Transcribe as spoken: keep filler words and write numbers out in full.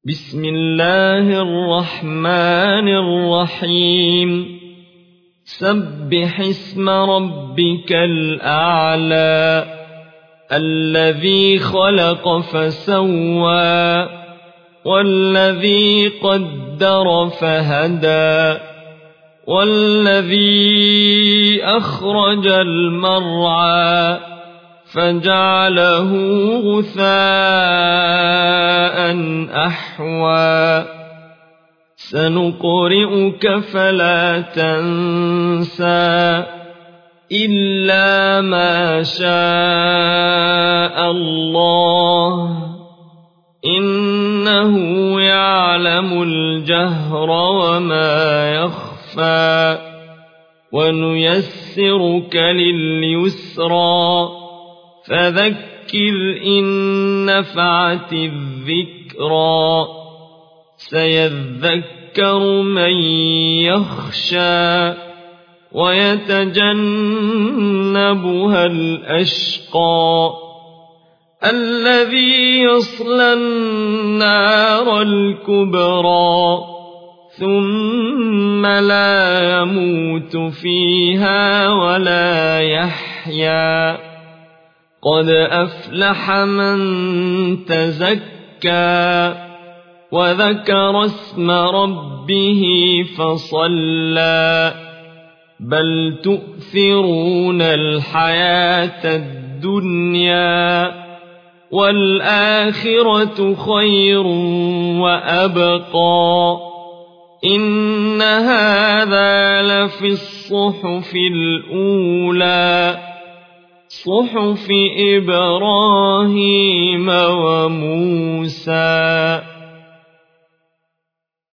بسم الله الرحمن الرحيم سبح اسم ربك الأعلى الذي خلق فسوى والذي قدر فهدى والذي أخرج المرعى فجعله غثاء أحوى سنقرئك فلا تنسى إلا ما شاء الله إنه يعلم الجهر وما يخفى ونيسرك لليسرى فذكر إن نفعت الذكرى سيذكر من يخشى ويتجنبها الأشقى الذي يصلى النار الكبرى ثم لا يموت فيها ولا يحيا قد أفلح من تزكى وذكر اسم ربه فصلى بل تؤثرون الحياة الدنيا والآخرة خير وأبقى إن هذا لفي الصحف الأولى صحف إبراهيم وموسى